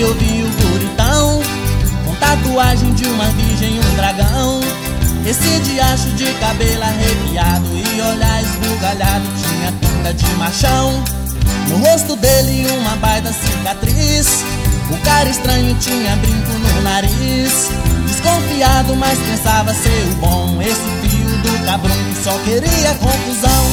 eu vi o guritão com tatuagem de uma virgem e um dragão. Esse diacho de cabelo arrepiado e olhar esbugalhado tinha pinta de machão. No rosto dele uma baita cicatriz. O cara estranho tinha brinco no nariz. Desconfiado, mas pensava ser o bom. Esse filho do cabrão só queria confusão.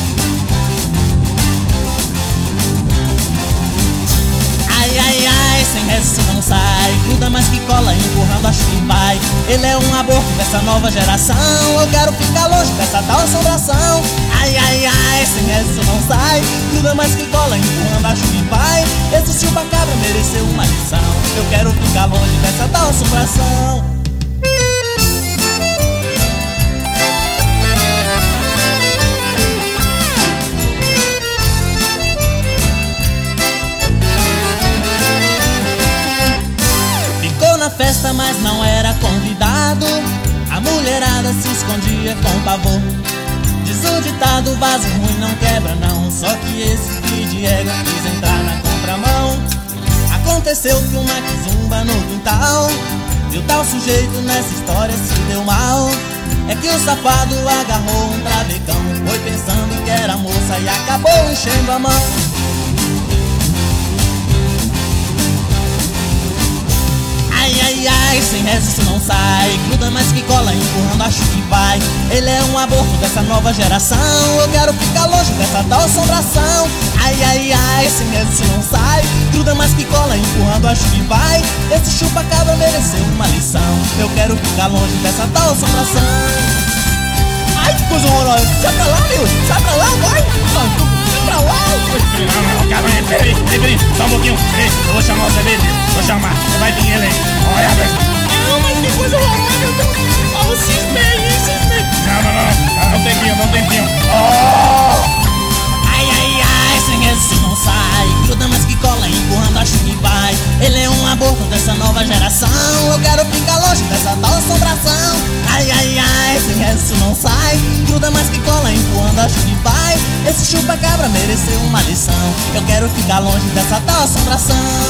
Ai, ai, ai, sem resto não sai. Gruda mais que cola, empurrando acho que vai. Ele é um aborto dessa nova geração. Eu quero ficar longe dessa tal assombração. Ai, ai, ai, sem resto não sai. Gruda mais que cola, empurrando acho que vai. Esse chupa-cabra mereceu uma lição. Eu quero ficar longe dessa tal assombração. Na festa, mas não era convidado. A mulherada se escondia com pavor. Diz o ditado, vaso ruim não quebra não. Só que esse filho de égua quis entrar na contramão. Aconteceu que uma quizumba no quintal. E o tal sujeito nessa história se deu mal. É que o safado agarrou um travecão. Foi pensando que era moça e acabou enchendo a mão. Ai, ai, ai, sem resto não sai. Gruda mais que cola, empurrando acho que vai. Ele é um aborto dessa nova geração. Eu quero ficar longe dessa tal assombração. Ai, ai, ai, sem resto não sai. Gruda mais que cola, empurrando acho que vai. Esse chupa-cabra mereceu uma lição. Eu quero ficar longe dessa tal assombração. Ai, que coisa horrorosa. Sai pra lá, meu. Sai pra lá, vai. Sai pra lá. Não, calma, peraí, só um pouquinho. Eu vou chamar o cervejeiro. Vou chamar, você vai vir ele aí. Olha, velho. Não, mas que coisa horrorosa, meu Deus. Ó, o cisne aí, cisne. Não, dá um tempinho. Oh! Ai, ai, ai, sem resto não sai. Gruda mais que cola, empurrando acho que vai. Ele é um aborto dessa nova geração. Eu quero ficar longe dessa tal assombração. Ai, ai, ai, sem resto não sai. Gruda mais que cola, empurrando acho que vai. Esse chupa-cabra mereceu uma lição. Eu quero ficar longe dessa tal assombração.